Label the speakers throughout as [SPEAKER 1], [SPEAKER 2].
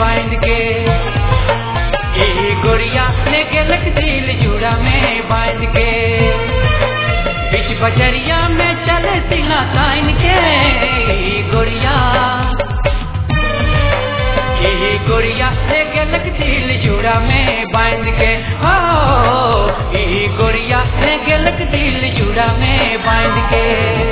[SPEAKER 1] बांध के। गोरिया ले गेलक दिल जुड़ा में बांध के। बीच बजरिया में चले सीना तान के। गोरिया गोरिया ले गेलक दिल जुड़ा में बांध के। हो गोरिया ले गेलक दिल जुड़ा में बांध के।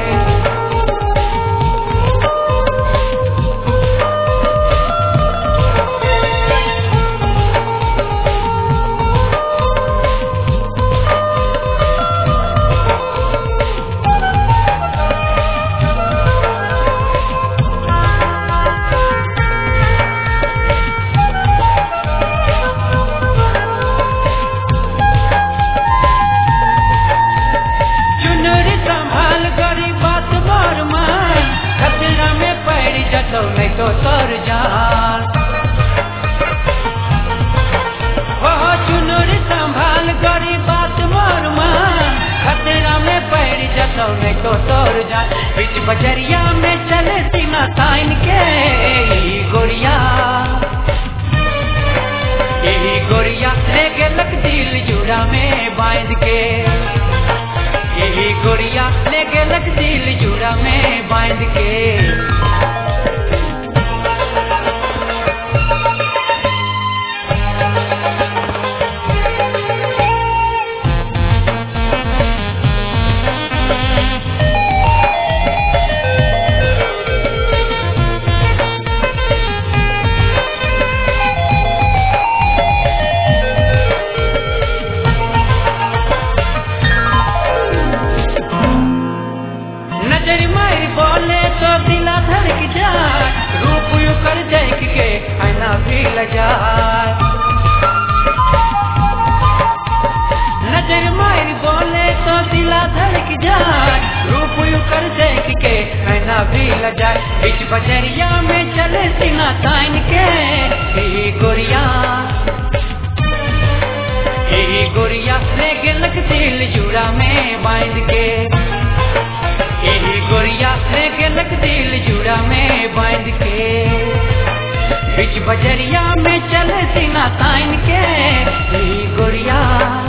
[SPEAKER 1] नहीं तो तर जान हो चुनरी संभाल गरी बात मोर मान। खतरा में पैर जतो नहीं तो तर जान। बीच बजरिया में चले सीना तान के। गोरिया गोरिया ले गेलक दिल जुड़ा में बांध के। गोरिया ले गेलक दिल जुड़ा में बांध के। नजर मार बोले तो दिला धड़क जाए। रूप यू कर देख के आईना भी लजाए। नजर मार बोले तो दिला धड़क जाए। रूप यू कर देख के आईना भी लजाए। बीच बजरिया में चले सीना तान के। गोरिया गोरिया ले गेलक दिल जुड़ा में बांध के। गोरिया ले गेलक दिल जुड़ा में बांध के। बीच बजरिया में चले सीना तान के। गोरिया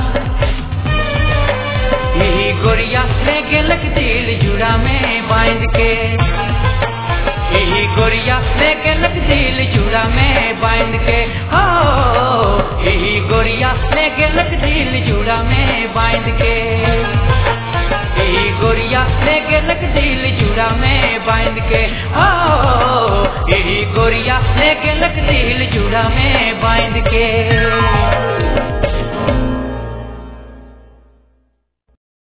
[SPEAKER 1] गोरिया ले गेलक दिल जुड़ा में बांध के। गोरिया ले गेलक दिल जुड़ा में बांध के। हो गोरिया ले गेलक दिल जुड़ा में बांध के। गोरिया ले गेलक दिल जुड़ा में बांध के। हो गोरिया ले गेलक दिल जुड़ा में बांध के।